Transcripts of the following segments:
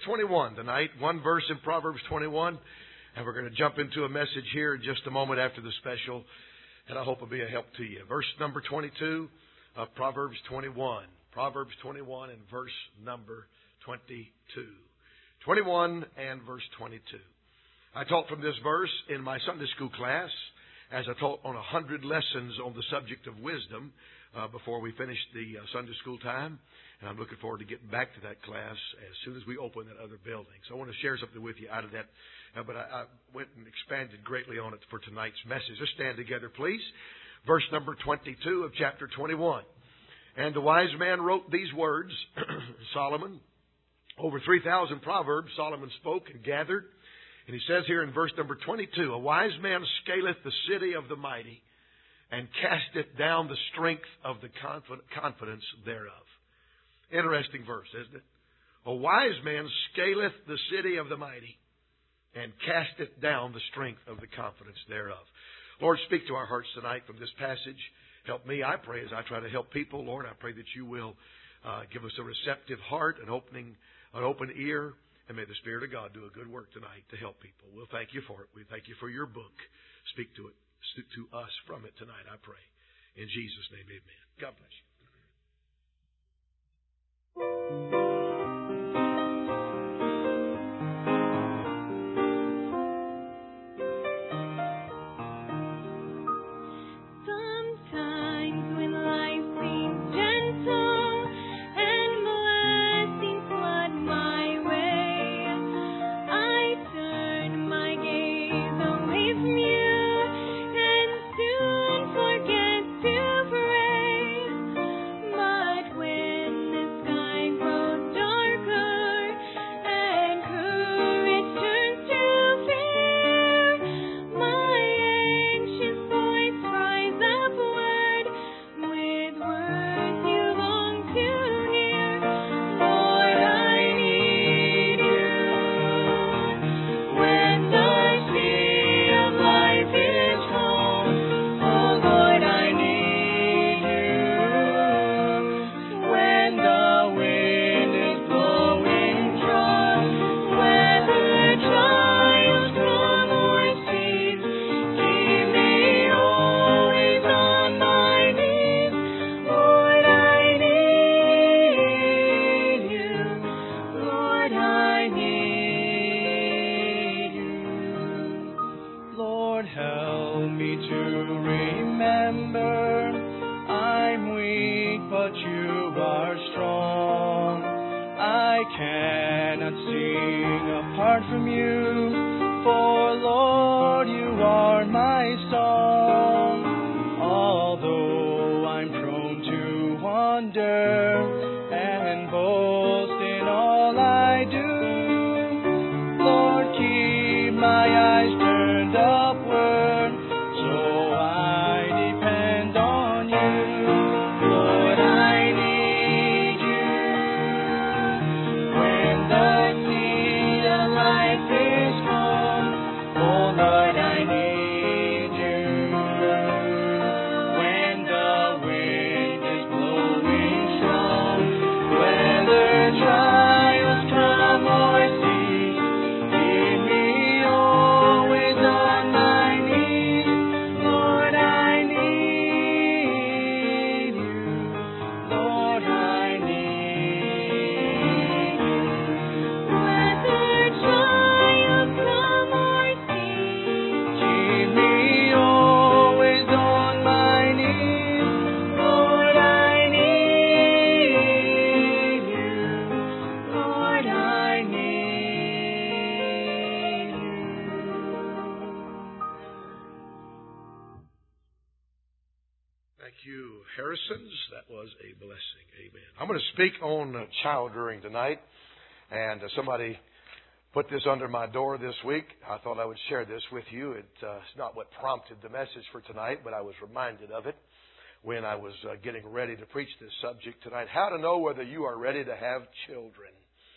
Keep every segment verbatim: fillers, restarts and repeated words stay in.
twenty-one tonight, one verse in Proverbs twenty-one. And we're going to jump into a message here in just a moment after the special. And I hope it'll be a help to you. Verse number twenty-two of Proverbs twenty-one. Proverbs twenty-one and verse number twenty-two. twenty-one and verse twenty-two. I taught from this verse in my Sunday school class, as I taught on a hundred lessons on the subject of wisdom uh, before we finished the uh, Sunday school time. And I'm looking forward to getting back to that class as soon as we open that other building. So I want to share something with you out of that. Uh, but I, I went and expanded greatly on it for tonight's message. Let's stand together, please. Verse number twenty-two of chapter twenty-one. And the wise man wrote these words, Solomon. Over three thousand proverbs Solomon spoke and gathered. And he says here in verse number twenty-two, a wise man scaleth the city of the mighty, and casteth down the strength of the confidence thereof. Interesting verse, isn't it? A wise man scaleth the city of the mighty, and casteth down the strength of the confidence thereof. Lord, speak to our hearts tonight from this passage. Help me, I pray, as I try to help people. Lord, I pray that you will uh, give us a receptive heart, an opening, an open ear. And may the Spirit of God do a good work tonight to help people. We'll thank you for it. We thank you for your book. Speak to it, speak to us from it tonight, I pray. In Jesus' name, amen. God bless you. Speak on uh, child rearing tonight, and uh, somebody put this under my door this week. I thought I would share this with you. It, uh, it's not what prompted the message for tonight, but I was reminded of it when I was uh, getting ready to preach this subject tonight. How to know whether you are ready to have children.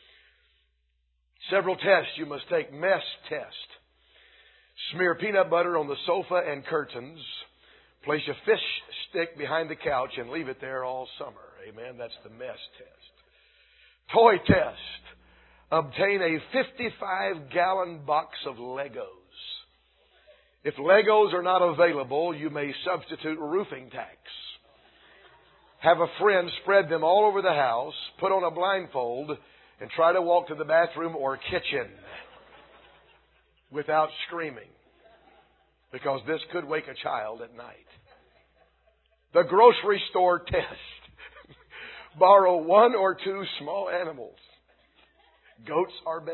Several tests you must take. Mess test. Smear peanut butter on the sofa and curtains. Place a fish stick behind the couch and leave it there all summer. Amen. That's the mess test. Toy test. obtain a fifty-five gallon box of Legos. If Legos are not available, you may substitute roofing tacks. Have a friend spread them all over the house, put on a blindfold, and try to walk to the bathroom or kitchen without screaming, because this could wake a child at night. The grocery store test. Borrow one or two small animals. Goats are best.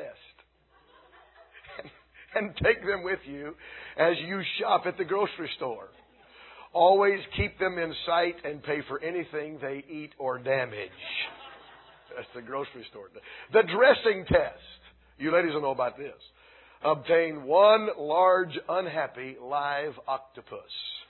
And take them with you as you shop at the grocery store. Always keep them in sight and pay for anything they eat or damage. That's the grocery store. The dressing test. You ladies will know about this. Obtain one large, unhappy, live octopus.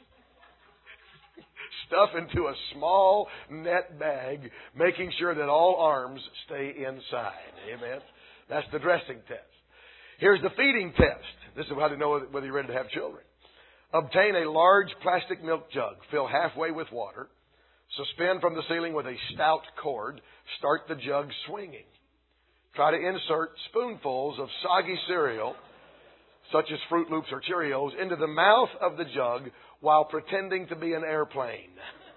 Stuff into a small net bag, making sure that all arms stay inside. Amen. That's the dressing test. Here's the feeding test. This is how to know whether you're ready to have children. Obtain a large plastic milk jug, fill halfway with water, suspend from the ceiling with a stout cord, start the jug swinging. Try to insert spoonfuls of soggy cereal, such as Fruit Loops or Cheerios, into the mouth of the jug while pretending to be an airplane.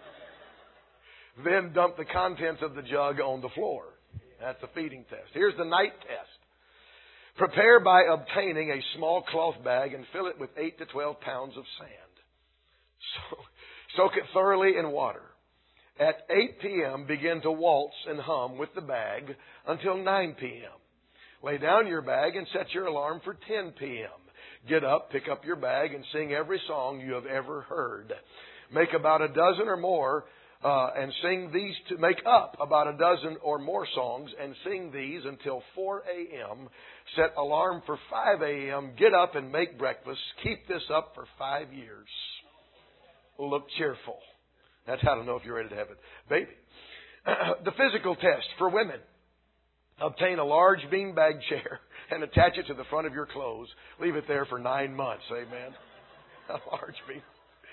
Then dump the contents of the jug on the floor. That's the feeding test. Here's the night test. Prepare by obtaining a small cloth bag and fill it with eight to twelve pounds of sand. So, soak it thoroughly in water. At eight p.m., begin to waltz and hum with the bag until nine p.m. Lay down your bag and set your alarm for ten p.m. Get up, pick up your bag, and sing every song you have ever heard. Make about a dozen or more, uh, and sing these to make up about a dozen or more songs, and sing these until four a.m. Set alarm for five a.m. Get up and make breakfast. Keep this up for five years. Look cheerful. That's how to know if you're ready to have a baby. The physical test for women. Obtain a large beanbag chair and attach it to the front of your clothes. Leave it there for nine months. Amen. A large bean.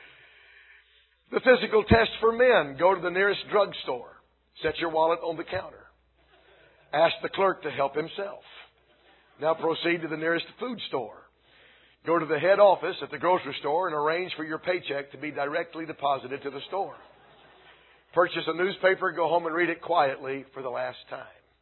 The physical test for men. Go to the nearest drugstore. Set your wallet on the counter. Ask the clerk to help himself. Now proceed to the nearest food store. Go to the head office at the grocery store and arrange for your paycheck to be directly deposited to the store. Purchase a newspaper, go home and read it quietly for the last time.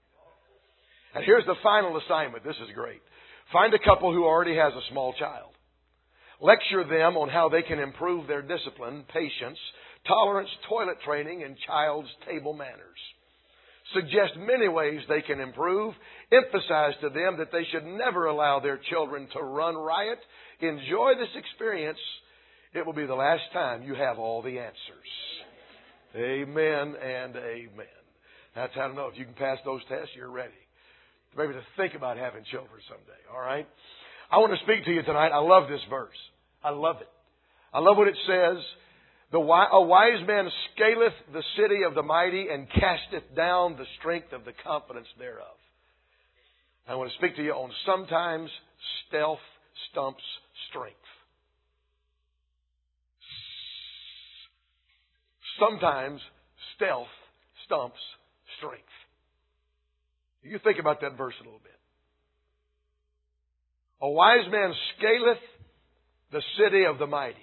And here's the final assignment. This is great. Find a couple who already has a small child. Lecture them on how they can improve their discipline, patience, tolerance, toilet training, and child's table manners. Suggest many ways they can improve. Emphasize to them that they should never allow their children to run riot. Enjoy this experience. It will be the last time you have all the answers. Amen and amen. That's how to know if you can pass those tests, you're ready. Maybe to think about having children someday. All right? I want to speak to you tonight. I love this verse. I love it. I love what it says. The, a wise man scaleth the city of the mighty and casteth down the strength of the confidence thereof. I want to speak to you on sometimes stealth stumps strength. Sometimes stealth stumps strength. You think about that verse a little bit. A wise man scaleth the city of the mighty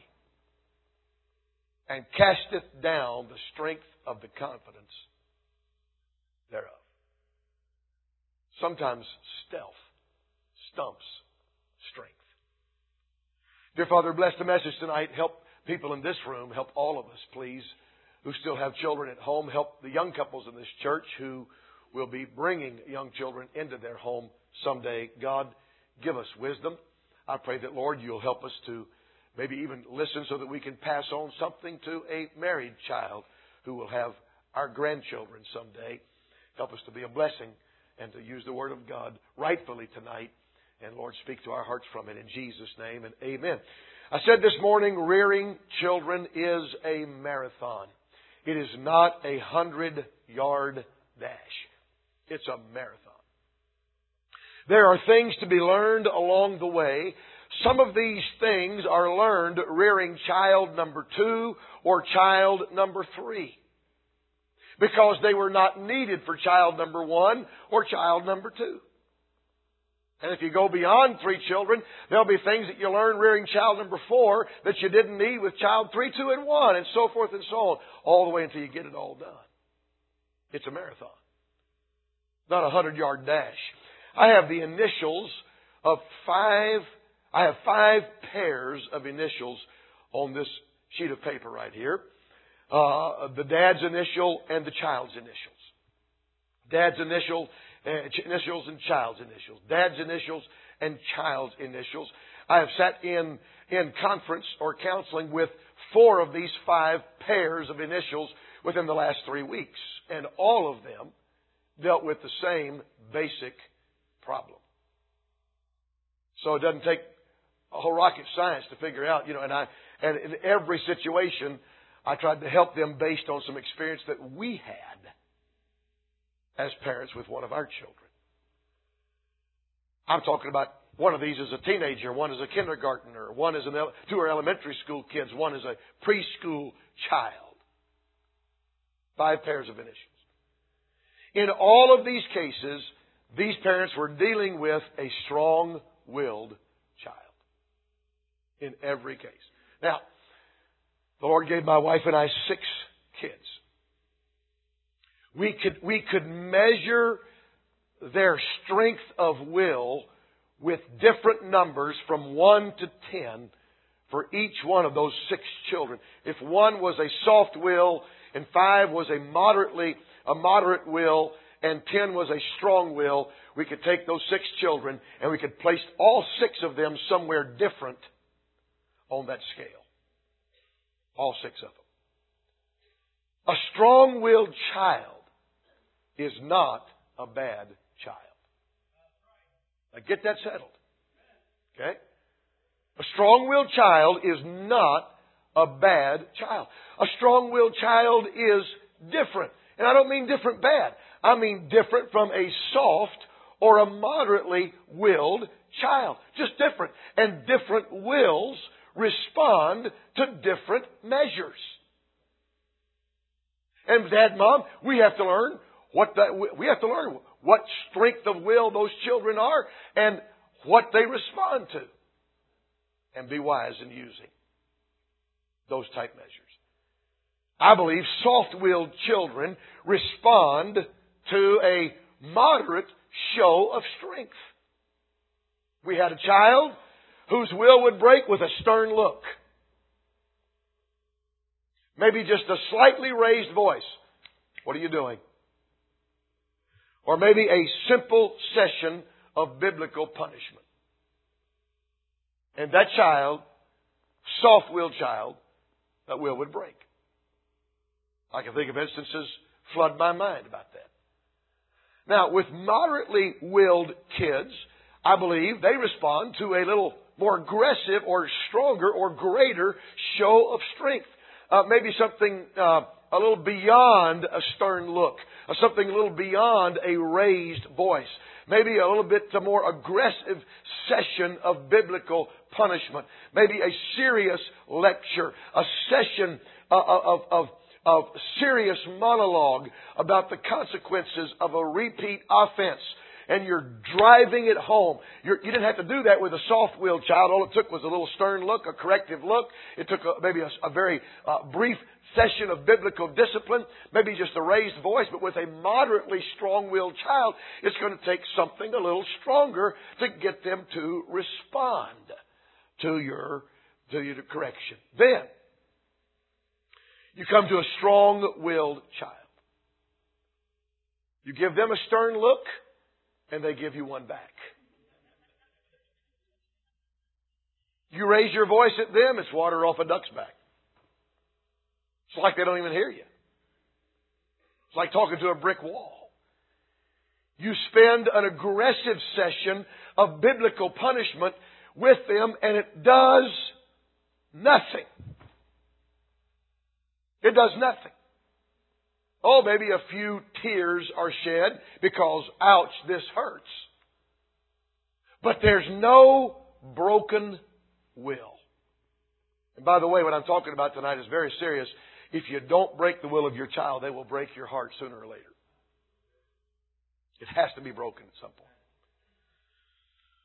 and casteth down the strength of the confidence thereof. Sometimes stealth stumps strength. Dear Father, bless the message tonight. Help people in this room. Help all of us, please, who still have children at home. Help the young couples in this church who will be bringing young children into their home someday. God, give us wisdom. I pray that, Lord, you'll help us to maybe even listen so that we can pass on something to a married child who will have our grandchildren someday. Help us to be a blessing and to use the Word of God rightfully tonight. And, Lord, speak to our hearts from it in Jesus' name and amen. I said this morning, rearing children is a marathon. It is not a hundred-yard dash. It's a marathon. There are things to be learned along the way. Some of these things are learned rearing child number two or child number three, because they were not needed for child number one or child number two. And if you go beyond three children, there'll be things that you learn rearing child number four that you didn't need with child three, two, and one, and so forth and so on, all the way until you get it all done. It's a marathon, not a hundred-yard dash. I have the initials of five, I have five pairs of initials on this sheet of paper right here. Uh, the dad's initial and the child's initials. Dad's initial, uh, initials and child's initials. Dad's initials and child's initials. I have sat in, in conference or counseling with four of these five pairs of initials within the last three weeks. And all of them dealt with the same basic problem. So it doesn't take a whole rocket science to figure out, you know, and I, and in every situation, I tried to help them based on some experience that we had as parents with one of our children. I'm talking about one of these is a teenager, one is a kindergartner, one is an, two are elementary school kids, one is a preschool child. Five pairs of initials. In all of these cases, these parents were dealing with a strong-willed child. In every case. Now, the Lord gave my wife and I six kids. We could, we could measure their strength of will with different numbers from one to ten for each one of those six children. If one was a soft will and five was a moderately, a moderate will and ten was a strong will, we could take those six children and we could place all six of them somewhere different on that scale. All six of them. A strong-willed child is not a bad child. Now get that settled. Okay? A strong-willed child is not a bad child. A strong-willed child is different. And I don't mean different bad. I mean different from a soft or a moderately willed child. Just different. And different wills respond to different measures. And Dad, Mom, we have to learn what that, we have to learn what strength of will those children are and what they respond to. And be wise in using those type measures. I believe soft-willed children respond to a moderate show of strength. We had a child whose will would break with a stern look. Maybe just a slightly raised voice. What are you doing? Or maybe a simple session of biblical punishment. And that child, soft-willed child, that will would break. I can think of instances flood my mind about that. Now, with moderately willed kids, I believe they respond to a little more aggressive or stronger or greater show of strength. Uh, maybe something uh, a little beyond a stern look. Or something a little beyond a raised voice. Maybe a little bit more aggressive session of biblical punishment. Maybe a serious lecture. A session of, of, of, of serious monologue about the consequences of a repeat offense. And you're driving it home. You're, you didn't have to do that with a soft-willed child. All it took was a little stern look, a corrective look. It took a, maybe a, a very uh, brief session of biblical discipline, maybe just a raised voice. But with a moderately strong-willed child, it's going to take something a little stronger to get them to respond to your, to your correction. Then, you come to a strong-willed child. You give them a stern look, and they give you one back. You raise your voice at them, it's water off a duck's back. It's like they don't even hear you. It's like talking to a brick wall. You spend an aggressive session of biblical punishment with them, and it does nothing. It does nothing. Oh, maybe a few tears are shed because, ouch, this hurts. But there's no broken will. And by the way, what I'm talking about tonight is very serious. If you don't break the will of your child, they will break your heart sooner or later. It has to be broken at some point.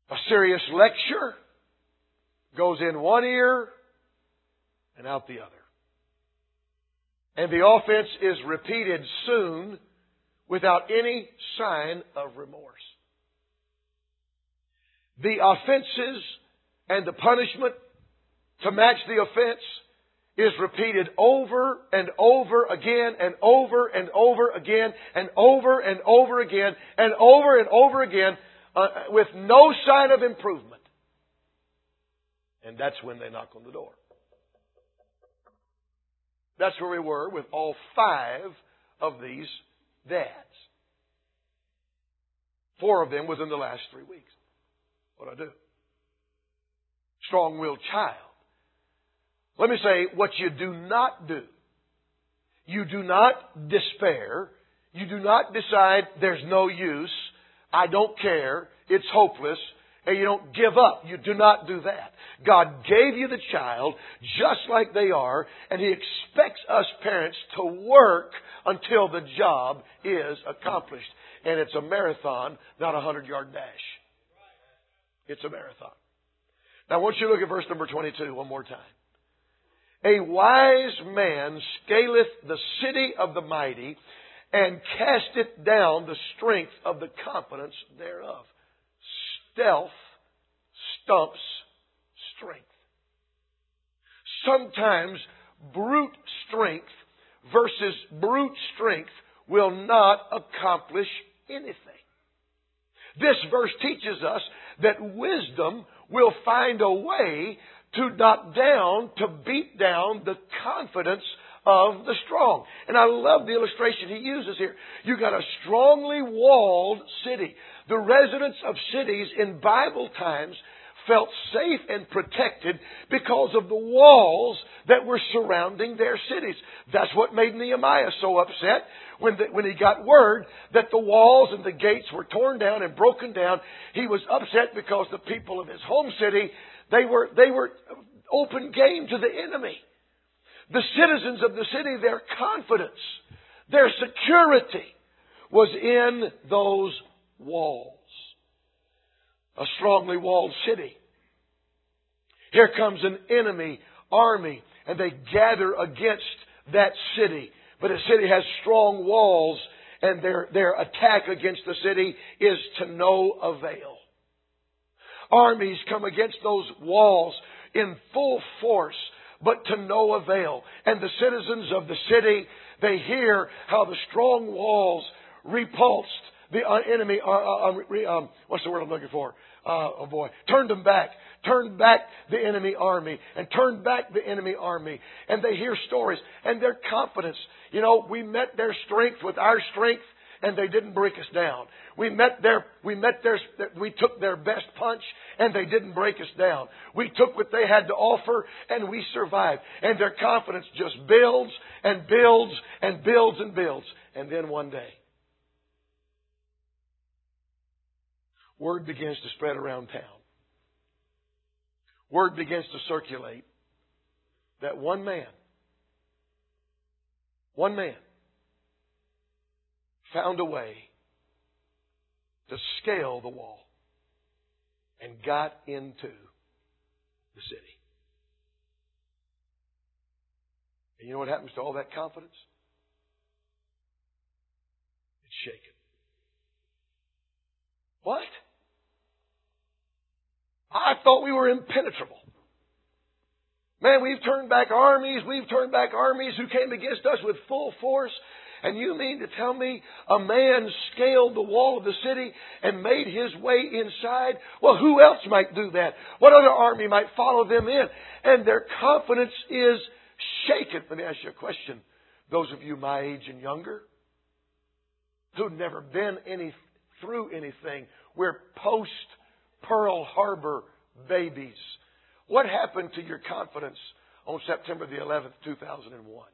A serious lecture goes in one ear and out the other. And the offense is repeated soon without any sign of remorse. The offenses and the punishment to match the offense is repeated over and over again and over and over again and over and over again and over and over again uh, with no sign of improvement. And that's when they knock on the door. That's where we were with all five of these dads. Four of them within the last three weeks. What'd I do? Strong-willed child. Let me say what you do not do. You do not despair. You do not decide there's no use. I don't care. It's hopeless. And you don't give up. You do not do that. God gave you the child just like they are, and He expects us parents to work until the job is accomplished. And it's a marathon, not a hundred-yard dash. It's a marathon. Now I want you to look at verse number twenty-two one more time. A wise man scaleth the city of the mighty, and casteth down the strength of the confidence thereof. Stealth stumps strength. Sometimes brute strength versus brute strength will not accomplish anything. This verse teaches us that wisdom will find a way to knock down, to beat down the confidence of the strong. And I love the illustration he uses here. You got a strongly walled city. The residents of cities in Bible times felt safe and protected because of the walls that were surrounding their cities. That's what made Nehemiah so upset when the, when he got word that the walls and the gates were torn down and broken down. He was upset because the people of his home city, they were they were open game to the enemy. The citizens of the city, their confidence, their security was in those walls. A strongly walled city. Here comes an enemy army, and they gather against that city. But the city has strong walls, and their, their attack against the city is to no avail. Armies come against those walls in full force, but to no avail. And the citizens of the city, they hear how the strong walls repulsed the enemy, uh, uh, um, what's the word I'm looking for? Uh, oh boy. Turned them back. Turned back the enemy army. And turned back the enemy army. And they hear stories. And their confidence. You know, we met their strength with our strength, and they didn't break us down. We met their, we met their, we took their best punch, and they didn't break us down. We took what they had to offer, and we survived. And their confidence just builds and builds and builds and builds. And then one day, word begins to spread around town. Word begins to circulate that one man, one man found a way to scale the wall and got into the city. And you know what happens to all that confidence? It's shaken. What? I thought we were impenetrable. Man, we've turned back armies. We've turned back armies who came against us with full force. And you mean to tell me a man scaled the wall of the city and made his way inside? Well, who else might do that? What other army might follow them in? And their confidence is shaken. Let me ask you a question. Those of you my age and younger, who've never been any through anything, we're post Pearl Harbor babies. What happened to your confidence on September the eleventh, two thousand one?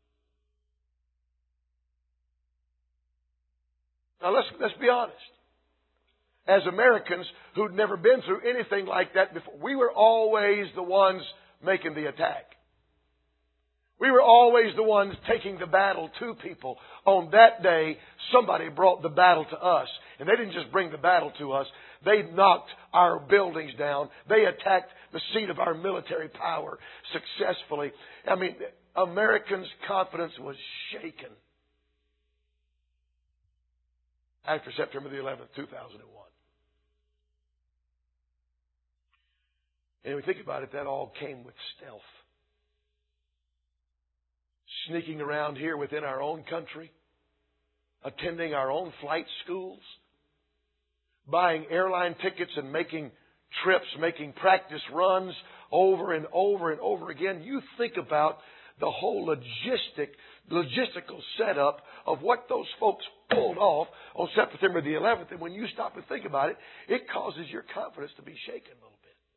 Now let's let's be honest. As Americans who'd never been through anything like that before, we were always the ones making the attack. We were always the ones taking the battle to people. On that day, somebody brought the battle to us. And they didn't just bring the battle to us. They knocked our buildings down. They attacked the seat of our military power successfully. I mean, Americans' confidence was shaken after September the eleventh, two thousand one. And when we think about it, that all came with stealth. Sneaking around here within our own country, attending our own flight schools, buying airline tickets and making trips, making practice runs over and over and over again. You think about the whole logistic, logistical setup of what those folks pulled off on September the eleventh. And when you stop and think about it, it causes your confidence to be shaken a little bit.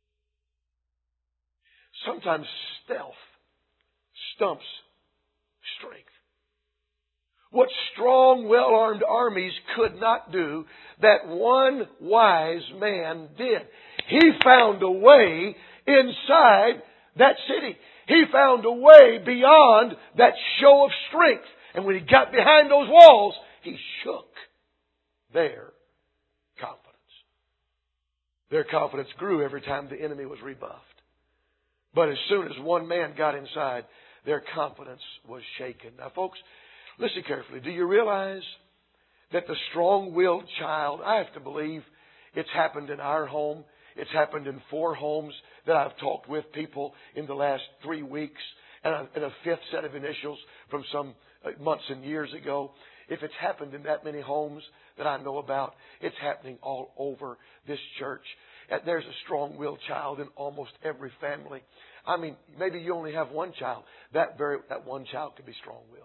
Sometimes stealth stumps strength. What strong, well-armed armies could not do, that one wise man did. He found a way inside that city. He found a way beyond that show of strength. And when he got behind those walls, he shook their confidence. Their confidence grew every time the enemy was rebuffed. But as soon as one man got inside, their confidence was shaken. Now, folks, listen carefully. Do you realize that the strong-willed child, I have to believe it's happened in our home. It's happened in four homes that I've talked with people in the last three weeks, and a, and a fifth set of initials from some months and years ago. If it's happened in that many homes that I know about, it's happening all over this church. And there's a strong-willed child in almost every family. I mean, maybe you only have one child. That very that one child could be strong-willed.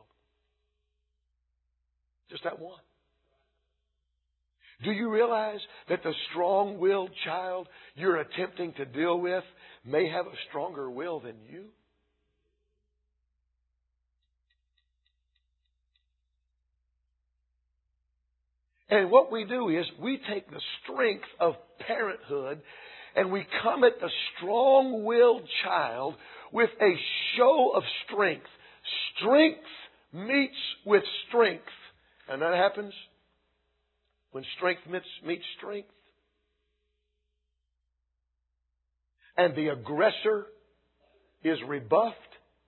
Just that one. Do you realize that the strong-willed child you're attempting to deal with may have a stronger will than you? And what we do is we take the strength of parenthood and we come at the strong-willed child with a show of strength. Strength meets with strength. And that happens when strength meets, meets strength. And the aggressor is rebuffed.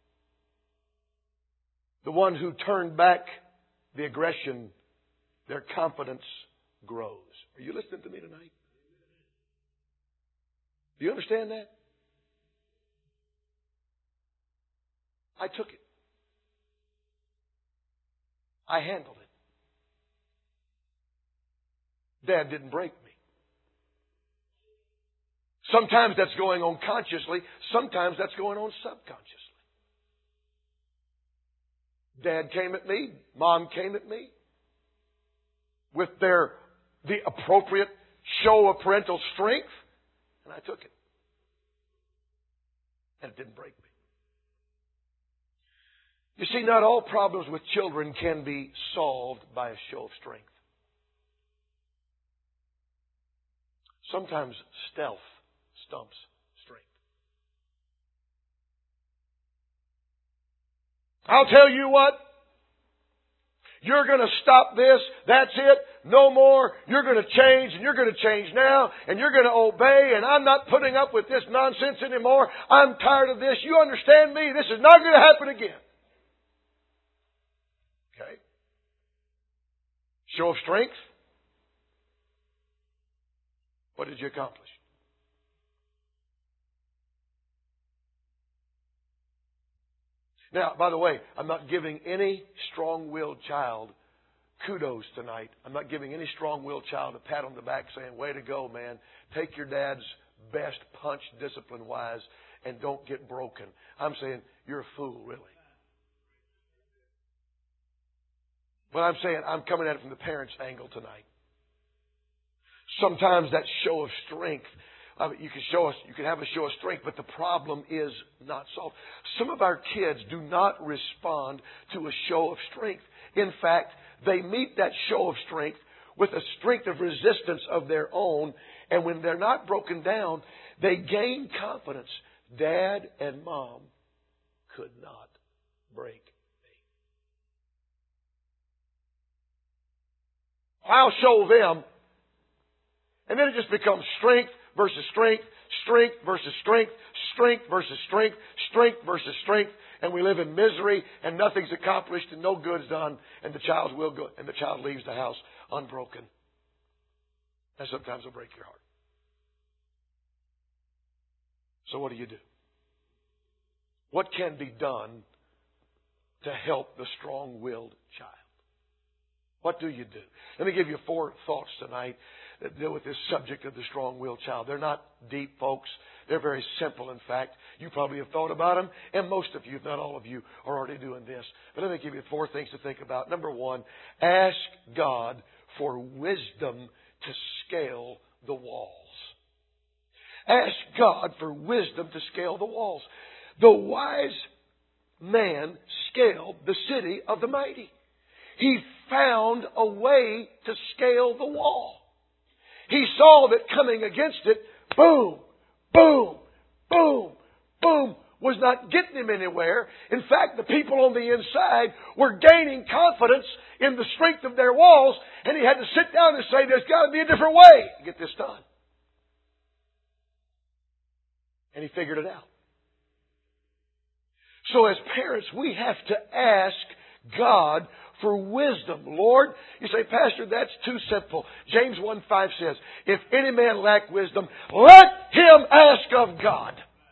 The one who turned back the aggression, their confidence grows. Are you listening to me tonight? Do you understand that? I took it. I handled it. Dad didn't break me. Sometimes that's going on consciously. Sometimes that's going on subconsciously. Dad came at me. Mom came at me. With their, the appropriate show of parental strength. And I took it. And it didn't break me. You see, not all problems with children can be solved by a show of strength. Sometimes stealth stumps strength. I'll tell you what. You're going to stop this. That's it. No more. You're going to change, and you're going to change now, and you're going to obey, and I'm not putting up with this nonsense anymore. I'm tired of this. You understand me? This is not going to happen again. Okay? Show of strength. What did you accomplish? Now, by the way, I'm not giving any strong-willed child kudos tonight. I'm not giving any strong-willed child a pat on the back saying, way to go, man. Take your dad's best punch discipline-wise and don't get broken. I'm saying, you're a fool, really. But I'm saying, I'm coming at it from the parents' angle tonight. Sometimes that show of strength, I mean, you can show us, you can have a show of strength, but the problem is not solved. Some of our kids do not respond to a show of strength. In fact, they meet that show of strength with a strength of resistance of their own, and when they're not broken down, they gain confidence. Dad and Mom could not break me. I'll show them. And then it just becomes strength versus strength, strength versus strength, strength versus strength, strength versus strength. And we live in misery, and nothing's accomplished, and no good's done, and the child's will go, and the child leaves the house unbroken. And sometimes it'll break your heart. So what do you do? What can be done to help the strong-willed child? What do you do? Let me give you four thoughts tonight that deal with this subject of the strong-willed child. They're not deep, folks. They're very simple, in fact. You probably have thought about them, and most of you, if not all of you, are already doing this. But let me give you four things to think about. Number one, ask God for wisdom to scale the walls. Ask God for wisdom to scale the walls. The wise man scaled the city of the mighty. He found a way to scale the wall. He saw that coming against it, boom, boom, boom, boom, was not getting him anywhere. In fact, the people on the inside were gaining confidence in the strength of their walls, and he had to sit down and say, there's got to be a different way to get this done. And he figured it out. So as parents, we have to ask God for wisdom. Lord, you say, Pastor, that's too simple. James one five says, if any man lack wisdom, let him ask of God,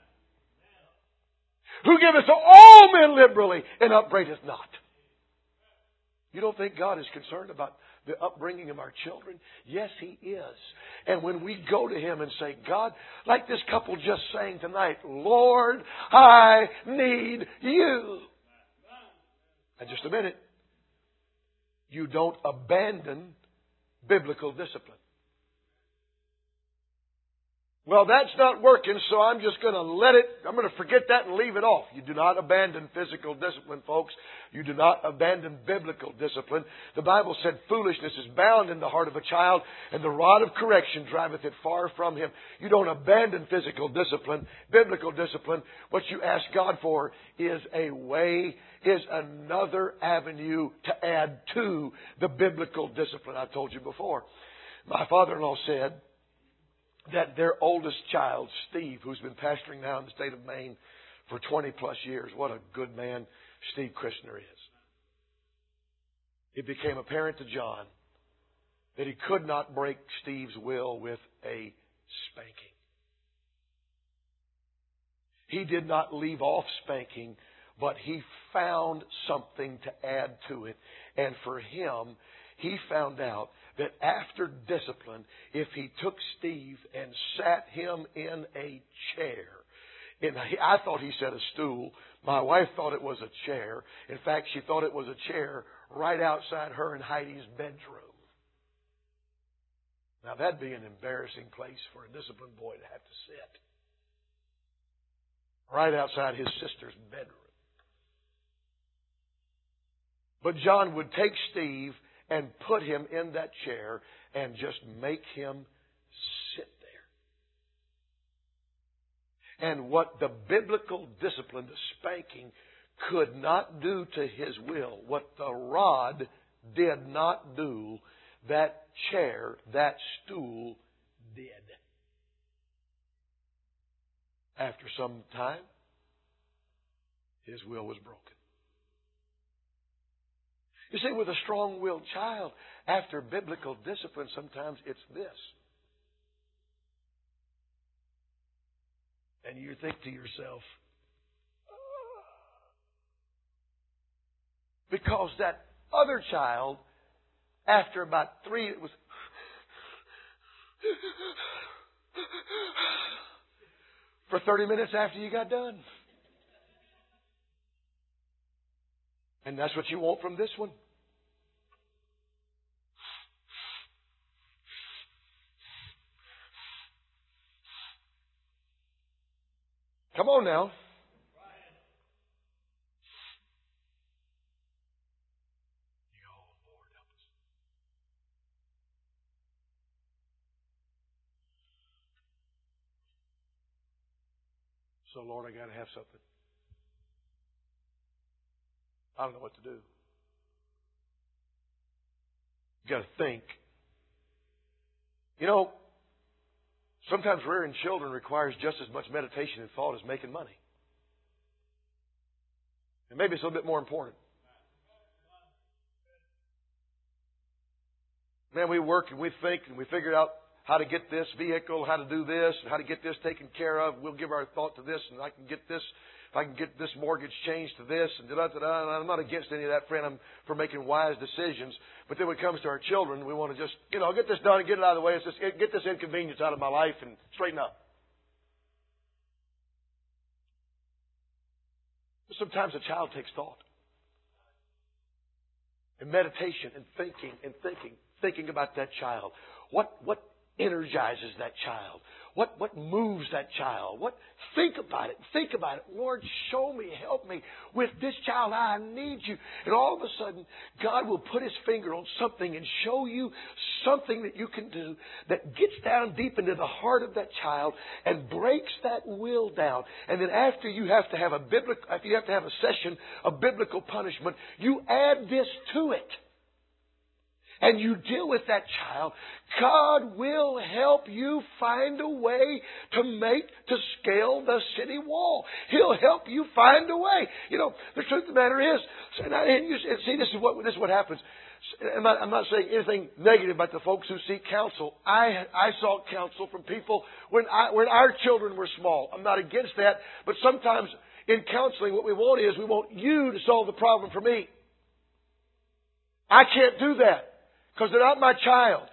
who giveth to all men liberally and upbraideth not. You don't think God is concerned about the upbringing of our children? Yes, He is. And when we go to Him and say, God, like this couple just sang tonight, Lord, I need You. And just a minute. You don't abandon biblical discipline. Well, that's not working, so I'm just going to let it, I'm going to forget that and leave it off. You do not abandon physical discipline, folks. You do not abandon biblical discipline. The Bible said foolishness is bound in the heart of a child, and the rod of correction driveth it far from him. You don't abandon physical discipline. Biblical discipline, what you ask God for is a way, is another avenue to add to the biblical discipline I told you before. My father-in-law said that their oldest child, Steve, who's been pastoring now in the state of Maine for twenty plus years, what a good man Steve Christner is. It became apparent to John that he could not break Steve's will with a spanking. He did not leave off spanking, but he found something to add to it. And for him, he found out that after discipline, if he took Steve and sat him in a chair, and I thought he said a stool. My wife thought it was a chair. In fact, she thought it was a chair right outside her and Heidi's bedroom. Now, that'd be an embarrassing place for a disciplined boy to have to sit. Right outside his sister's bedroom. But John would take Steve and put him in that chair and just make him sit there. And what the biblical discipline, the spanking, could not do to his will, what the rod did not do, that chair, that stool did. After some time, his will was broken. You see, with a strong-willed child, after biblical discipline, sometimes it's this. And you think to yourself, because that other child, after about three, it was for thirty minutes after you got done. And that's what you want from this one. Come on now. So, Lord, I got to have something. I don't know what to do. You got to think. You know, Sometimes rearing children requires just as much meditation and thought as making money. And maybe it's a little bit more important. Man, we work and we think and we figure out how to get this vehicle, how to do this, and how to get this taken care of. We'll give our thought to this, and I can get this, if I can get this mortgage changed to this, and da da da da. And I'm not against any of that, friend. I'm for making wise decisions. But then when it comes to our children, we want to just, you know, get this done and get it out of the way. It's just, get this inconvenience out of my life and straighten up. But sometimes a child takes thought. And meditation and thinking and thinking, thinking about that child. What, what energizes that child? What, what moves that child? What, think about it. Think about it. Lord, show me, help me. With this child, I need you. And all of a sudden, God will put His finger on something and show you something that you can do that gets down deep into the heart of that child and breaks that will down. And then after you have to have a biblical, after you have to have a session of biblical punishment, you add this to it. And you deal with that child, God will help you find a way to make, to scale the city wall. He'll help you find a way. You know, the truth of the matter is, and, I, and you see, this is what this is what happens. I'm not, I'm not saying anything negative about the folks who seek counsel. I I sought counsel from people when I when our children were small. I'm not against that, but sometimes in counseling, what we want is we want you to solve the problem for me. I can't do that. Because they're not my child.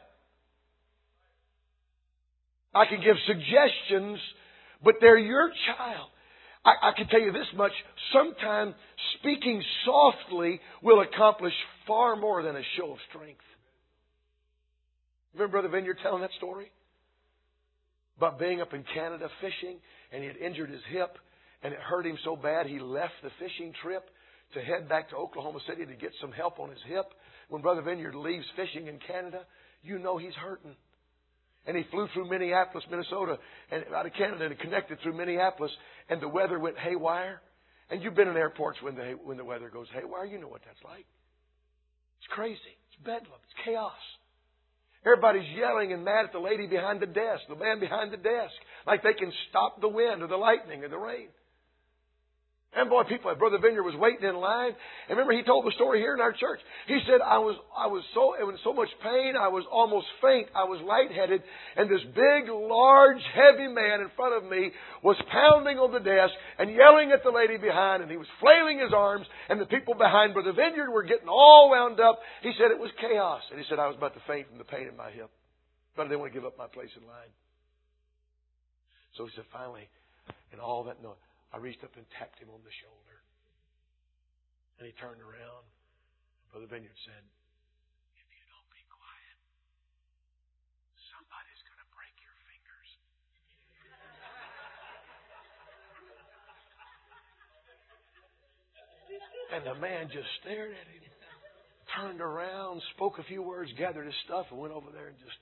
I can give suggestions, but they're your child. I, I can tell you this much. Sometimes speaking softly will accomplish far more than a show of strength. Remember Brother Vineyard telling that story? About being up in Canada fishing, and he had injured his hip, and it hurt him so bad he left the fishing trip to head back to Oklahoma City to get some help on his hip. When Brother Vineyard leaves fishing in Canada, you know he's hurting. And he flew through Minneapolis, Minnesota, and out of Canada and connected through Minneapolis, and the weather went haywire. And you've been in airports when the when the weather goes haywire. You know what that's like. It's crazy. It's bedlam. It's chaos. Everybody's yelling and mad at the lady behind the desk, the man behind the desk, like they can stop the wind or the lightning or the rain. And boy, people, Brother Vineyard was waiting in line. And remember, he told the story here in our church. He said, I was, I was so, in so much pain, I was almost faint. I was lightheaded. And this big, large, heavy man in front of me was pounding on the desk and yelling at the lady behind. And he was flailing his arms. And the people behind Brother Vineyard were getting all wound up. He said it was chaos. And he said, I was about to faint from the pain in my hip. But I didn't want to give up my place in line. So he said, finally, in all that noise, I reached up and tapped him on the shoulder. And he turned around. Brother Vineyard said, if you don't be quiet, somebody's going to break your fingers. And the man just stared at him, turned around, spoke a few words, gathered his stuff, and went over there and just...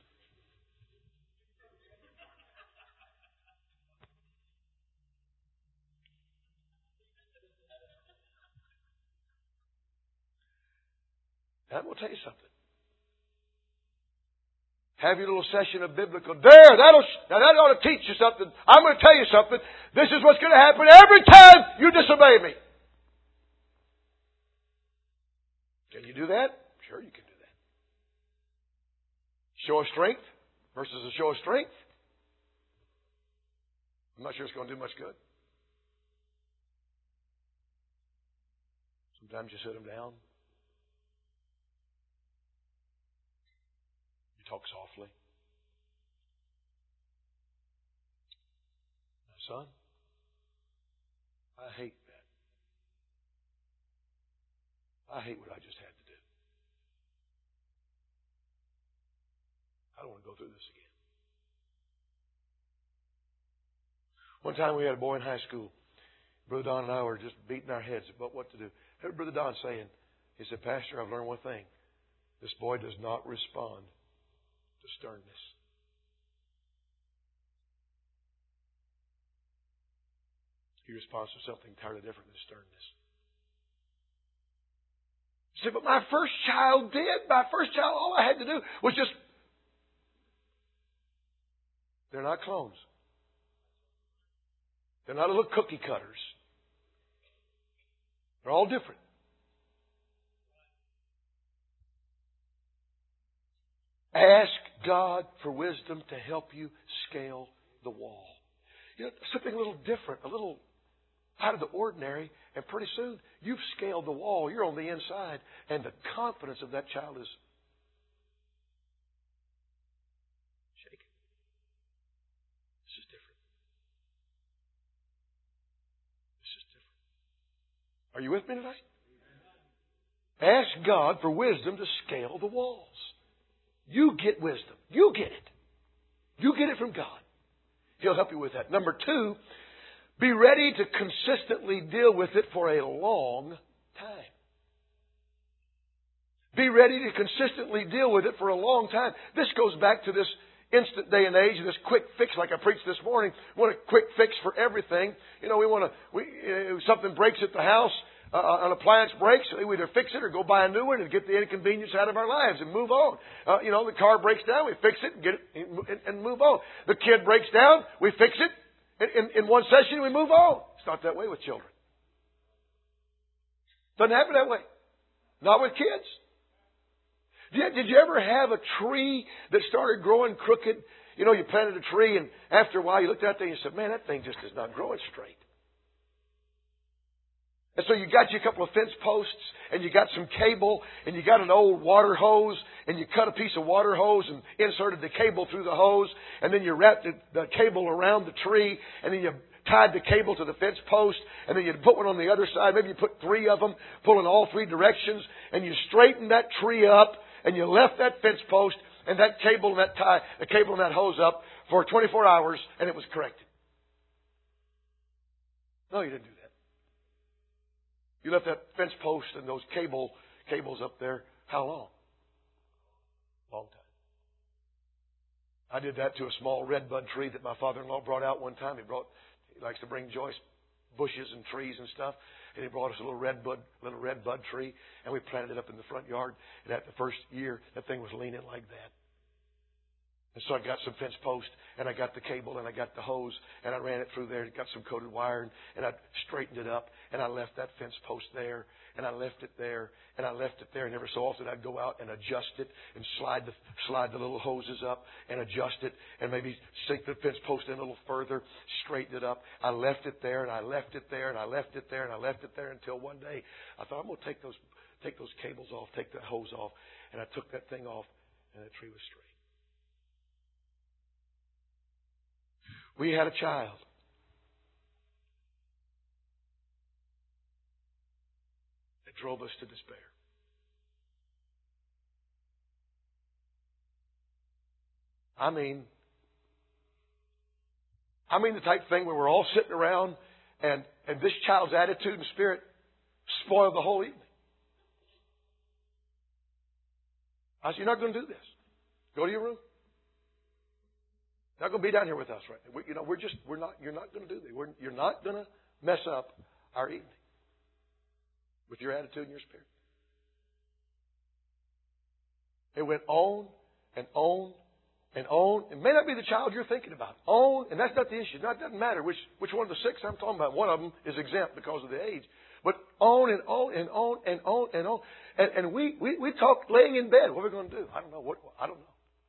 I'm going to tell you something. Have your little session of biblical. There, that'll, now that ought to teach you something. I'm going to tell you something. This is what's going to happen every time you disobey me. Can you do that? Sure you can do that. Show of strength versus a show of strength. I'm not sure it's going to do much good. Sometimes you sit them down. Talk softly. Now, son, I hate that. I hate what I just had to do. I don't want to go through this again. One time we had a boy in high school. Brother Don and I were just beating our heads about what to do. I heard Brother Don saying, he said, Pastor, I've learned one thing. This boy does not respond to sternness. He responds to something entirely different than sternness. You say, but my first child did. My first child, all I had to do was just... They're not clones. They're not little cookie cutters. They're all different. Ask God for wisdom to help you scale the wall. You know, something a little different, a little out of the ordinary, and pretty soon you've scaled the wall. You're on the inside, and the confidence of that child is shaken. This is different. This is different. Are you with me tonight? Ask God for wisdom to scale the walls. You get wisdom. You get it. You get it from God. He'll help you with that. Number two, be ready to consistently deal with it for a long time. Be ready to consistently deal with it for a long time. This goes back to this instant day and age, this quick fix, like I preached this morning. We want a quick fix for everything. You know, we want to. We, if something breaks at the house, uh, an appliance breaks, we either fix it or go buy a new one and get the inconvenience out of our lives and move on. Uh, you know, the car breaks down, we fix it and get it and, and move on. The kid breaks down, we fix it. In, in, in one session, we move on. It's not that way with children. Doesn't happen that way. Not with kids. Did, did you ever have a tree that started growing crooked? You know, you planted a tree, and after a while, you looked out there and you said, man, that thing just is not growing straight. And so you got you a couple of fence posts, and you got some cable, and you got an old water hose, and you cut a piece of water hose and inserted the cable through the hose, and then you wrapped the, the cable around the tree, and then you tied the cable to the fence post, and then you put one on the other side. Maybe you put three of them, pulling all three directions, and you straightened that tree up, and you left that fence post and that cable and that tie, the cable and that hose up for twenty-four hours, and it was corrected. No, you didn't do that. You left that fence post and those cable cables up there. How long? Long time. I did that to a small redbud tree that my father-in-law brought out one time. He brought, he likes to bring Joyce bushes and trees and stuff. And he brought us a little redbud, little redbud tree, and we planted it up in the front yard. And at the first year, that thing was leaning like that. And so I got some fence posts, and I got the cable, and I got the hose, and I ran it through there, and got some coated wire, and, and I straightened it up, and I left that fence post there, and I left it there, and I left it there, and every so often I'd go out and adjust it, and slide the slide the little hoses up, and adjust it, and maybe sink the fence post in a little further, straighten it up. I left it there, and I left it there, and I left it there, and I left it there until one day I thought, I'm going to take those take those cables off, take that hose off, and I took that thing off, and the tree was straight. We had a child. It drove us to despair. I mean, I mean the type of thing where we're all sitting around and, and this child's attitude and spirit spoiled the whole evening. I said, you're not going to do this. Go to your room. You're not going to be down here with us right now. We, you know, we're just, we're not, you're not going to do that. We're, you're not going to mess up our evening with your attitude and your spirit. It went on and on and on. It may not be the child you're thinking about. On, and that's not the issue. It doesn't matter which, which one of the six I'm talking about. One of them is exempt because of the age. But on and on and on and on and on. And, and we, we, we talked laying in bed. What are we going to do? I don't know. What, I don't know.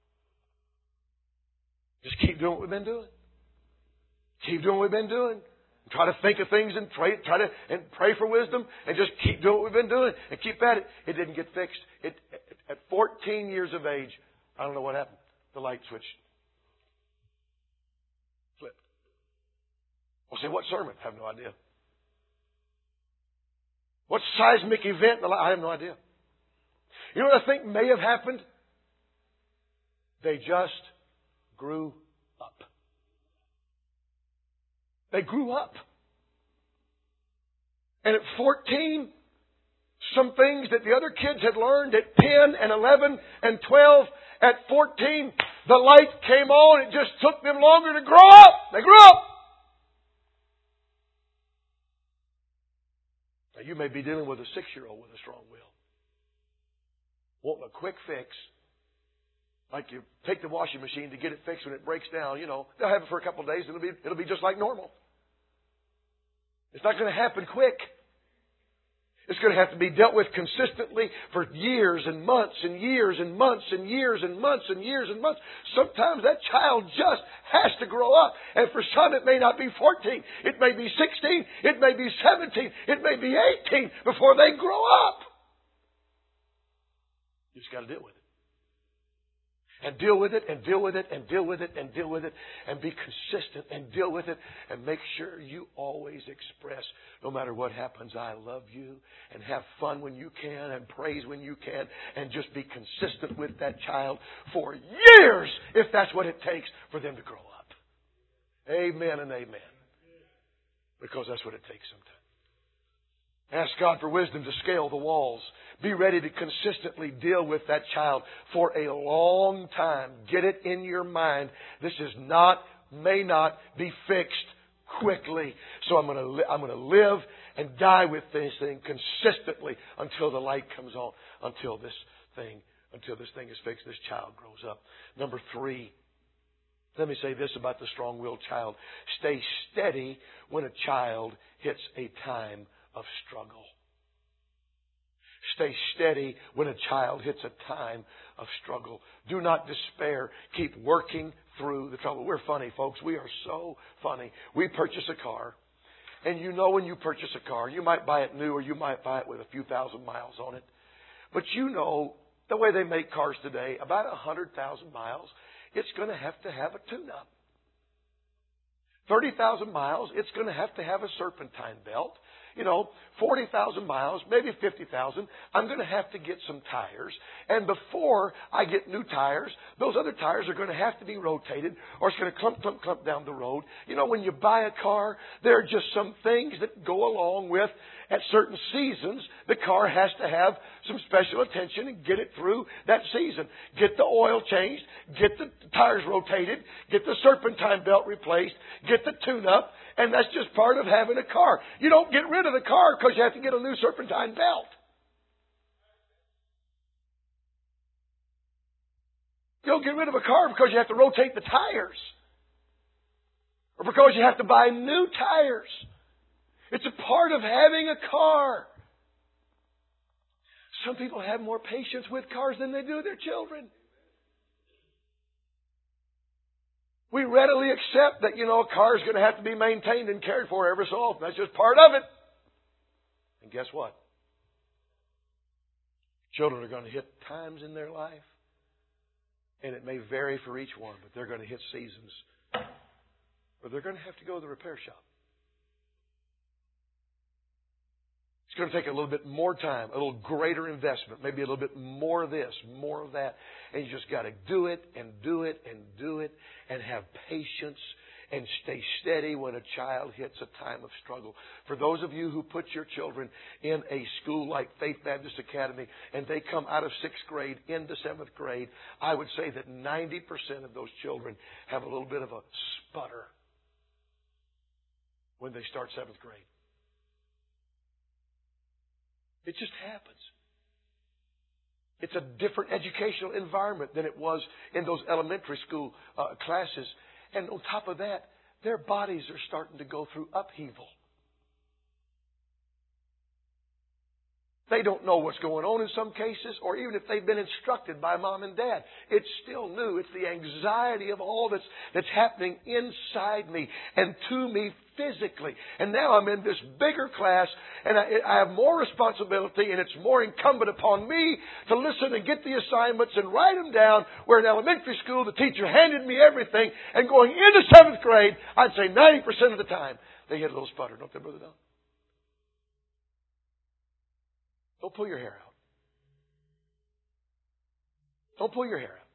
Just keep doing what we've been doing. Keep doing what we've been doing. Try to think of things and pray, try to and pray for wisdom, and just keep doing what we've been doing and keep at it. It didn't get fixed. It, at fourteen years of age, I don't know what happened. The light switch flipped. Well, say, what sermon? I have no idea. What seismic event? I have no idea. You know what I think may have happened? They just grew up. They grew up. And at fourteen, some things that the other kids had learned at ten and eleven and twelve, at fourteen, the light came on. It just took them longer to grow up. They grew up. Now, you may be dealing with a six-year-old with a strong will, wanting a quick fix, Like you take the washing machine to get it fixed when it breaks down. You know, they'll have it for a couple of days. It'll be, it'll be just like normal. It's not going to happen quick. It's going to have to be dealt with consistently for years and months and years and months and years and months and years and months. Sometimes that child just has to grow up. And for some it may not be fourteen. It may be sixteen. It may be seventeen. It may be eighteen before they grow up. You just got to deal with it. And deal with it and deal with it and deal with it and deal with it and be consistent and deal with it and make sure you always express, no matter what happens, I love you, and have fun when you can and praise when you can, and just be consistent with that child for years if that's what it takes for them to grow up. Amen and amen. Because that's what it takes sometimes. Ask God for wisdom to scale the walls. Be ready to consistently deal with that child for a long time. Get it in your mind. This is not, may not be fixed quickly. So I'm going to, li- I'm going to live and die with this thing consistently until the light comes on, until this thing, until this thing is fixed, this child grows up. Number three. Let me say this about the strong-willed child. Stay steady when a child hits a time of struggle. Stay steady when a child hits a time of struggle. Do not despair. Keep working through the trouble. We're funny, folks. We are so funny. We purchase a car, and you know when you purchase a car, you might buy it new or you might buy it with a few thousand miles on it. But you know, the way they make cars today, about one hundred thousand miles, it's going to have to have a tune-up. thirty thousand miles, it's going to have to have a serpentine belt. You know, forty thousand miles, maybe fifty thousand, I'm going to have to get some tires. And before I get new tires, those other tires are going to have to be rotated or it's going to clump, clump, clump down the road. You know, when you buy a car, there are just some things that go along with, at certain seasons, the car has to have some special attention and get it through that season. Get the oil changed, get the tires rotated, get the serpentine belt replaced, get the tune-up. And that's just part of having a car. You don't get rid of the car because you have to get a new serpentine belt. You don't get rid of a car because you have to rotate the tires. Or because you have to buy new tires. It's a part of having a car. Some people have more patience with cars than they do their children. We readily accept that, you know, a car is going to have to be maintained and cared for every so often. That's just part of it. And guess what? Children are going to hit times in their life, and it may vary for each one, but they're going to hit seasons where they're going to have to go to the repair shop. It's going to take a little bit more time, a little greater investment, maybe a little bit more of this, more of that. And you just got to do it and do it and do it and have patience and stay steady when a child hits a time of struggle. For those of you who put your children in a school like Faith Baptist Academy and they come out of sixth grade into seventh grade, I would say that ninety percent of those children have a little bit of a sputter when they start seventh grade. It just happens. It's a different educational environment than it was in those elementary school uh, classes. And on top of that, their bodies are starting to go through upheaval. They don't know what's going on in some cases, or even if they've been instructed by mom and dad. It's still new. It's the anxiety of all that's, that's happening inside me and to me physically. And now I'm in this bigger class, and I, I have more responsibility, and it's more incumbent upon me to listen and get the assignments and write them down, where in elementary school the teacher handed me everything, and going into seventh grade, I'd say ninety percent of the time, they hit a little sputter. Don't they, Brother Don? Don't pull your hair out. Don't pull your hair out.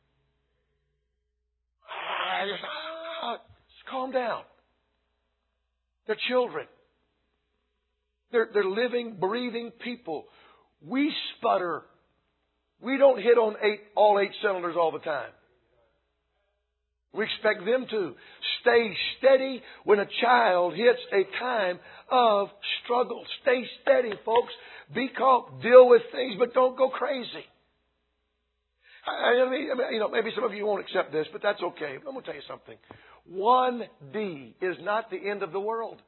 Ah, just, ah, just calm down. They're children. They're, they're living, breathing people. We sputter. We don't hit on eight, all eight cylinders all the time. We expect them to. Stay steady when a child hits a time of struggle. Stay steady, folks. Be calm. Deal with things, but don't go crazy. I, I mean, you know, maybe some of you won't accept this, but that's okay. I'm going to tell you something. One D is not the end of the world.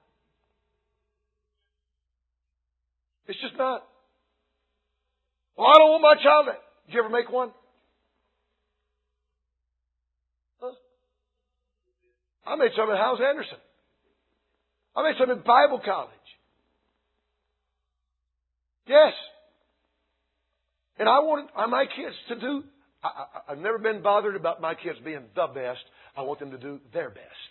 It's just not. Well, I don't want my child to... Did you ever make one? Huh? I made some at House Anderson. I made some in Bible college. Yes. And I wanted my kids to do... I, I, I've never been bothered about my kids being the best. I want them to do their best.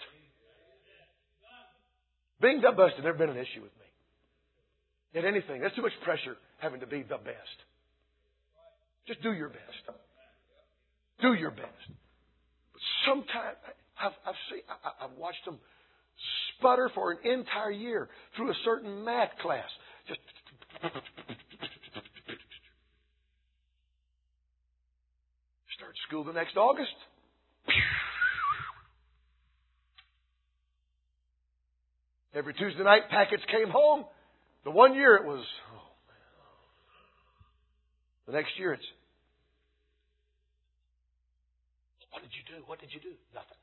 Being the best has never been an issue with me. Yet anything. That's too much pressure having to be the best. Just do your best. Do your best. But sometimes I've, I've seen, I, I've watched them sputter for an entire year through a certain math class. Just start school the next August. Every Tuesday night, packets came home. The one year it was, oh man. The next year it's, what did you do? What did you do? Nothing.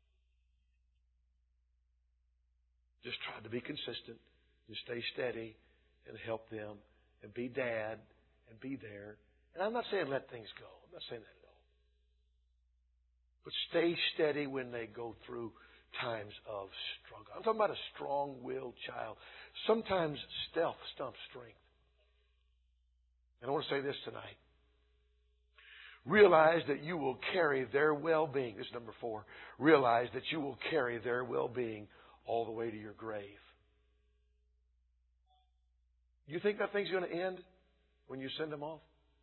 Just tried to be consistent and stay steady and help them and be dad and be there. And I'm not saying let things go. I'm not saying that at all. But stay steady when they go through times of struggle. I'm talking about a strong-willed child. Sometimes stealth stumps strength. And I want to say this tonight. Realize that you will carry their well-being. This is number four. Realize that you will carry their well-being all the way to your grave. You think that thing's going to end when you send them off?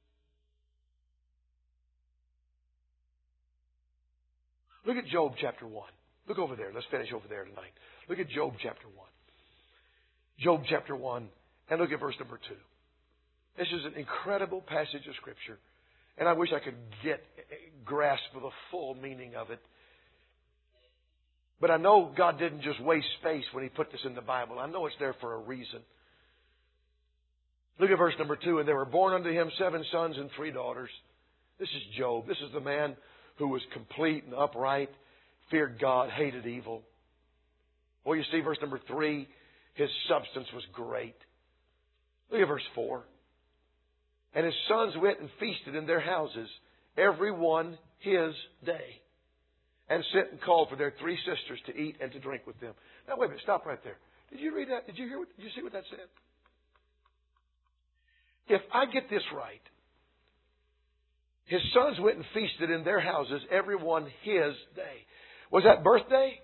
Look at Job chapter one. Look over there. Let's finish over there tonight. Look at Job chapter one. Job chapter one, and look at verse number two. This is an incredible passage of Scripture, and I wish I could get grasp of the full meaning of it. But I know God didn't just waste space when He put this in the Bible. I know it's there for a reason. Look at verse number two. And there were born unto him seven sons and three daughters. This is Job. This is the man who was complete and upright, feared God, hated evil. Well, you see verse number three, his substance was great. Look at verse four. And his sons went and feasted in their houses, every one his day, and sent and called for their three sisters to eat and to drink with them. Now, wait a minute. Stop right there. Did you read that? Did you hear what, did you see what that said? If I get this right, his sons went and feasted in their houses, every one his day. Was that birthday?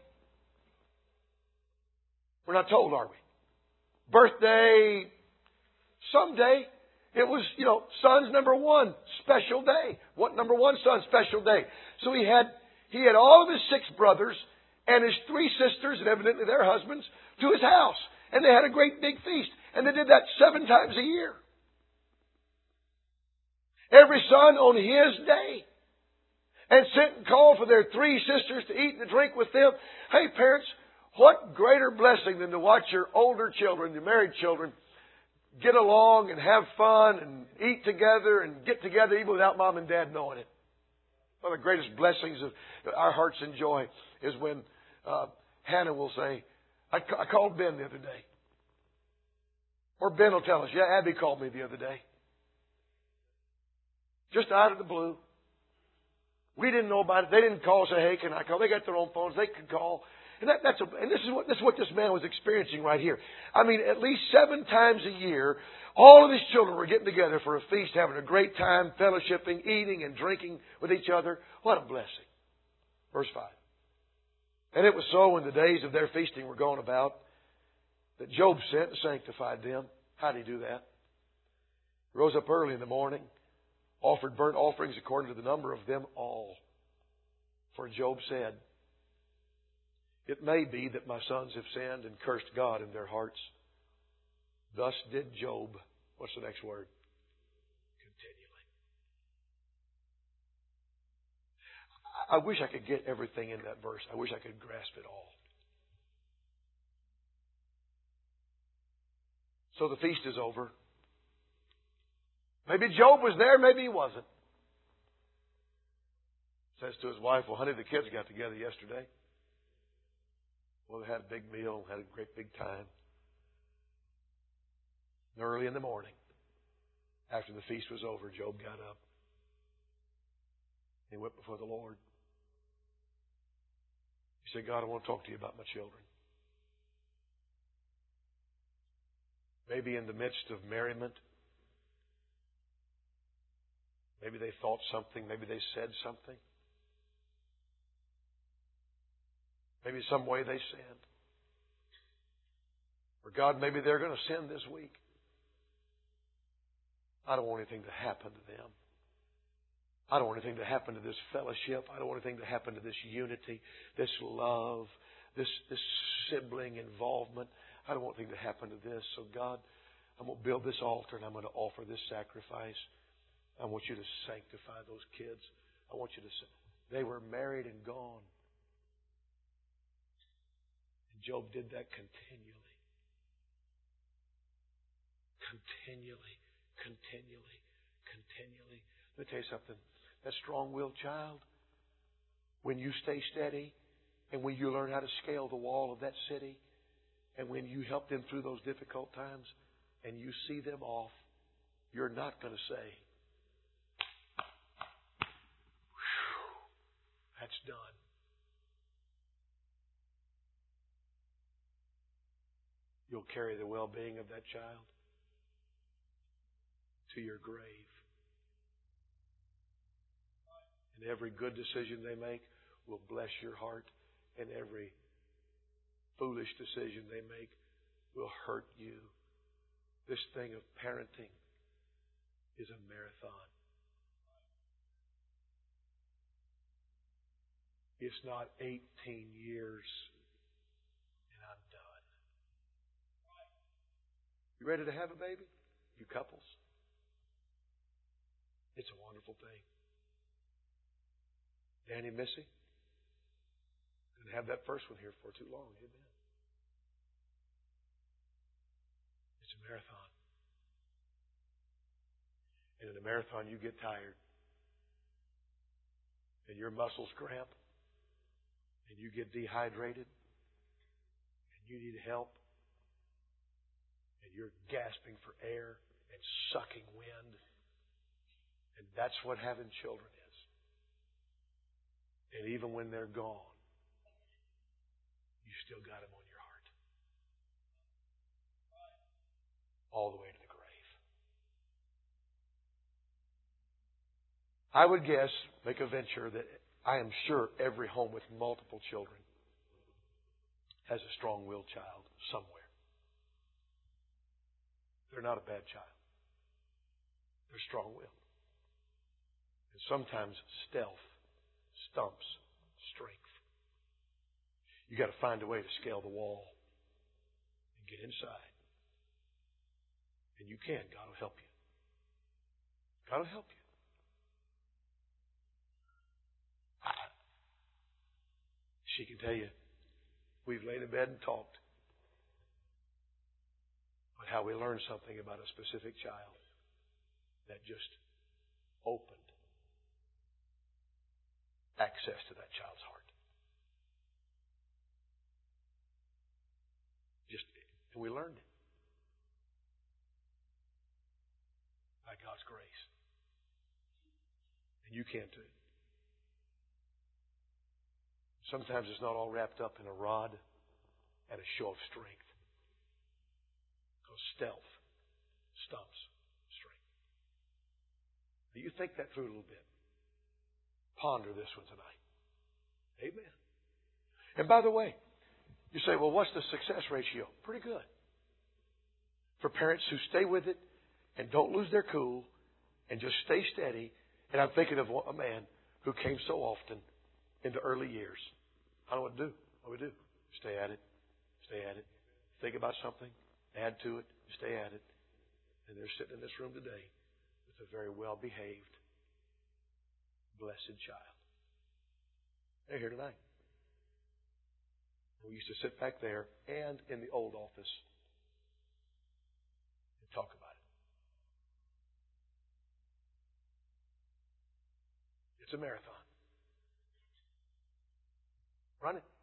We're not told, are we? Birthday, someday. It was, you know, son's number one, special day. What number one son, special day. So he had he had all of his six brothers and his three sisters and evidently their husbands to his house. And they had a great big feast. And they did that seven times a year. Every son on his day. And sent and called for their three sisters to eat and to drink with them. Hey, parents, what greater blessing than to watch your older children, your married children, get along and have fun and eat together and get together even without mom and dad knowing it. One of the greatest blessings of our hearts enjoy is when uh, Hannah will say, I, I called Ben the other day. Or Ben will tell us, yeah, Abby called me the other day. Just out of the blue. We didn't know about it. They didn't call and say, hey, can I call? They got their own phones. They could call. And, that, that's a, and this is what this is what this man was experiencing right here. I mean, at least seven times a year, all of his children were getting together for a feast, having a great time, fellowshipping, eating and drinking with each other. What a blessing. Verse five. And it was so when the days of their feasting were gone about that Job sent and sanctified them. How did he do that? He rose up early in the morning, offered burnt offerings according to the number of them all. For Job said, it may be that my sons have sinned and cursed God in their hearts. Thus did Job. What's the next word? Continually. I wish I could get everything in that verse. I wish I could grasp it all. So the feast is over. Maybe Job was there, maybe he wasn't. Says to his wife, well, honey, the kids got together yesterday. Well, they had a big meal, had a great big time. And early in the morning, after the feast was over, Job got up. He went before the Lord. He said, God, I want to talk to you about my children. Maybe in the midst of merriment, maybe they thought something, maybe they said something. Maybe some way they sinned. Or God, maybe they're going to sin this week. I don't want anything to happen to them. I don't want anything to happen to this fellowship. I don't want anything to happen to this unity, this love, this, this sibling involvement. I don't want anything to happen to this. So God, I'm going to build this altar and I'm going to offer this sacrifice. I want you to sanctify those kids. I want you to say, they were married and gone. Job did that continually. Continually, continually, continually. Let me tell you something. That strong-willed child, when you stay steady and when you learn how to scale the wall of that city and when you help them through those difficult times and you see them off, you're not going to say, that's done. You'll carry the well-being of that child to your grave. And every good decision they make will bless your heart, and every foolish decision they make will hurt you. This thing of parenting is a marathon. It's not eighteen years and I'm done. You ready to have a baby? You couples. It's a wonderful thing. Danny, Missy, didn't have that first one here for too long. Amen. It's a marathon. And in a marathon, you get tired. And your muscles cramp. And you get dehydrated. And you need help. And you're gasping for air and sucking wind. And that's what having children is. And even when they're gone, you still got them on your heart. All the way to the grave. I would guess, make a venture, that I am sure every home with multiple children has a strong-willed child somewhere. They're not a bad child. They're strong-willed. And sometimes stealth stumps strength. You got to find a way to scale the wall and get inside. And you can. God will help you. God will help you. She can tell you, we've laid in bed and talked. But how we learned something about a specific child that just opened access to that child's heart. Just, and we learned it. By God's grace. And you can too. Sometimes it's not all wrapped up in a rod and a show of strength. Because stealth stumps strength. Now you think that through a little bit. Ponder this one tonight. Amen. And by the way, you say, well, what's the success ratio? Pretty good. For parents who stay with it and don't lose their cool and just stay steady. And I'm thinking of a man who came so often into early years. I don't know what to do. What do we do? Stay at it. Stay at it. Think about something. Add to it. Stay at it. And they're sitting in this room today with a very well-behaved, blessed child. They're here tonight. We used to sit back there and in the old office and talk about it. It's a marathon. Run it.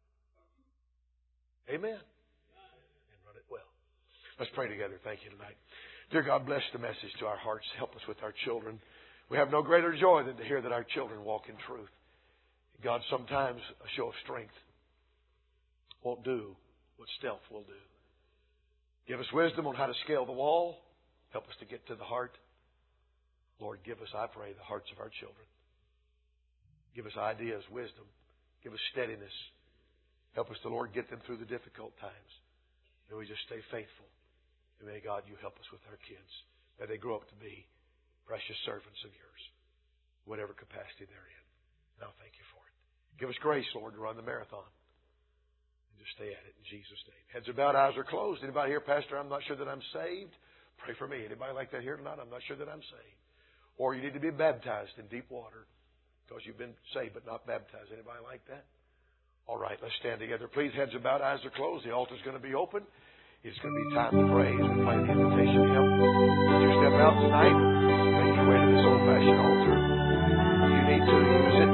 Amen. And run it well. Let's pray together. Thank you tonight. Dear God, bless the message to our hearts. Help us with our children. We have no greater joy than to hear that our children walk in truth. God, sometimes a show of strength won't do what stealth will do. Give us wisdom on how to scale the wall. Help us to get to the heart. Lord, give us, I pray, the hearts of our children. Give us ideas, wisdom. Give us steadiness. Help us to, Lord, get them through the difficult times. May we just stay faithful. And may, God, you help us with our kids. May they grow up to be precious servants of yours, whatever capacity they're in. And I'll thank you for it. Give us grace, Lord, to run the marathon. And just stay at it in Jesus' name. Heads are bowed, eyes are closed. Anybody here, Pastor, I'm not sure that I'm saved? Pray for me. Anybody like that here tonight? I'm not sure that I'm saved. Or you need to be baptized in deep water because you've been saved but not baptized. Anybody like that? All right, let's stand together. Please, heads are bowed, eyes are closed. The altar's going to be open. It's going to be time to pray as we play the invitation hymn. Would you step out tonight? Make your way to this old-fashioned altar. If you need to, use it.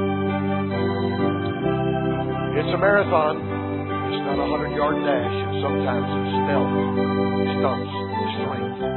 It's a marathon. It's not a hundred-yard dash, and sometimes it's stealth stumps the strength.